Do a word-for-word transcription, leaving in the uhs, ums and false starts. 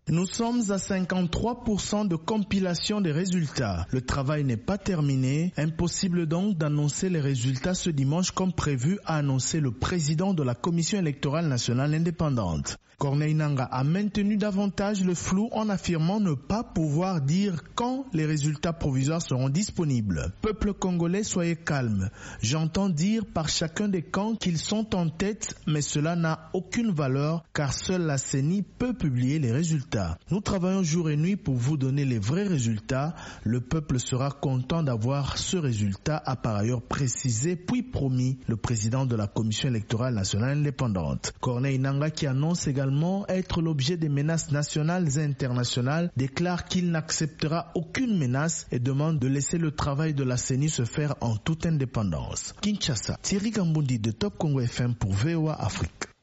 Nous sommes à cinquante-trois pour cent de compilation des résultats. Le travail n'est pas terminé. Impossible donc d'annoncer les résultats ce dimanche comme prévu, a annoncé le président de la Commission électorale nationale indépendante. Corneille Nangaa a maintenu davantage le flou en affirmant ne pas pouvoir dire quand les résultats provisoires seront disponibles. Peuple congolais, soyez calme. J'entends dire par chacun des camps qu'ils sont en tête, mais cela n'a aucune valeur car seule la C E N I peut publier les résultats. Nous travaillons jour et nuit pour vous donner les vrais résultats. Le peuple sera content d'avoir ce résultat, a par ailleurs précisé puis promis le président de la Commission électorale nationale indépendante. Corneille Nangaa, qui annonce également être l'objet des menaces nationales et internationales, déclare qu'il n'acceptera aucune menace et demande de laisser le travail de la C E N I se faire en toute indépendance. Kinshasa, Thierry Gambondi de Top Congo F M pour V O A Afrique.